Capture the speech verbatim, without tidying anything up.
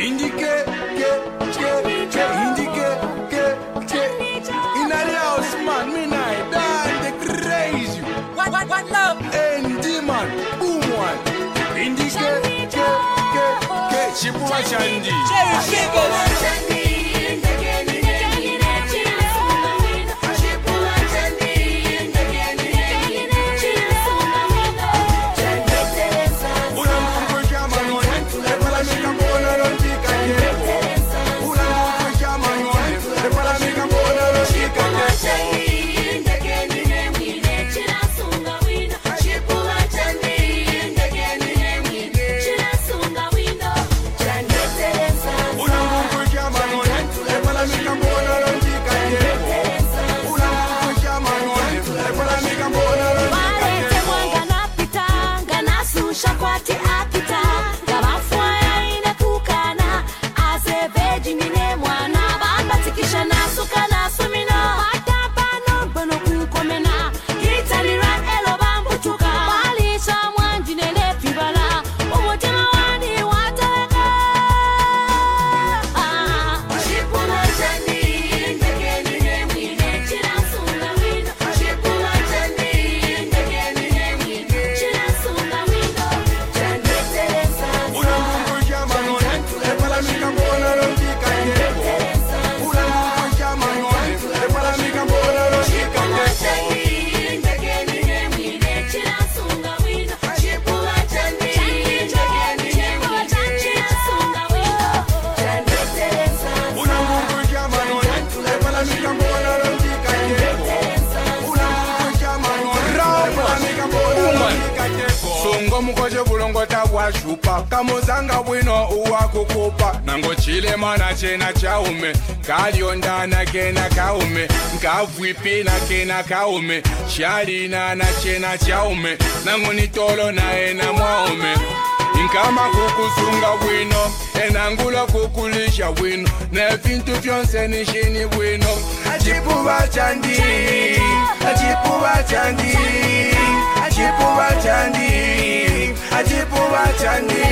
Indicate, get, get, get, indicate, get, get. In the house, man, me night, dance, they crazy. What, what, what love? N D man, boom one. Indicate, get, get, get. Chipua Chandi. Cherry Fingers. Mkoje bulongota bwa shupa kamuzanga bwino uwakukupa nango chile mana chena chaume kalionda na kena kaume nkavwipi na kena kaume shalina na chena chaume nango nitolo na ena mwaume inkama kukusunga bwino enangula kukulisha bwino na vintu vyonse nishini bwino achipuba chandi achipuba chandi achipuba chandi achipuba chandi